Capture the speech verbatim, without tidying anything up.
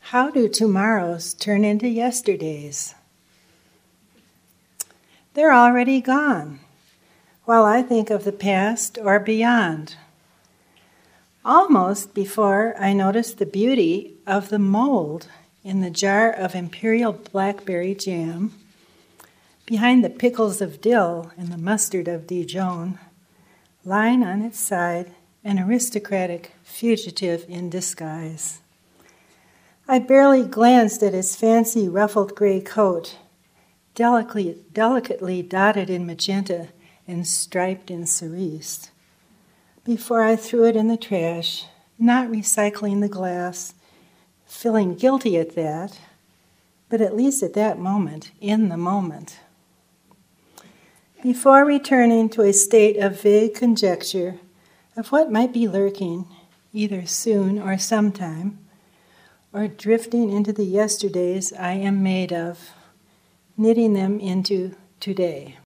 How do tomorrows turn into yesterdays? They're already gone, while I think of the past or beyond. Almost before I notice the beauty of the mold in the jar of imperial blackberry jam, behind the pickles of dill and the mustard of Dijon, lying on its side, an aristocratic fugitive in disguise. I barely glanced at his fancy ruffled gray coat, delicately, delicately dotted in magenta and striped in cerise, before I threw it in the trash, not recycling the glass, feeling guilty at that, but at least at that moment, in the moment. Before returning to a state of vague conjecture of what might be lurking, either soon or sometime, or drifting into the yesterdays I am made of, knitting them into today.